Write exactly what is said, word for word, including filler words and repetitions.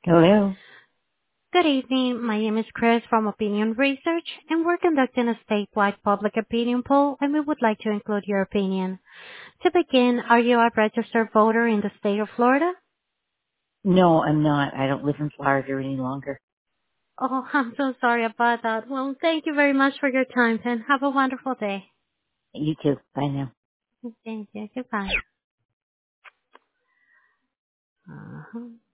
Hello? Good evening. My name is Chris from Opinion Research, and we're conducting a statewide public opinion poll, and we would like to include your opinion. To begin, are you a registered voter in the state of Florida? No, I'm not. I don't live in Florida any longer. Oh, I'm so sorry about that. Well, thank you very much for your time, and have a wonderful day. You too. Bye now. Thank you. Goodbye. Uh-huh.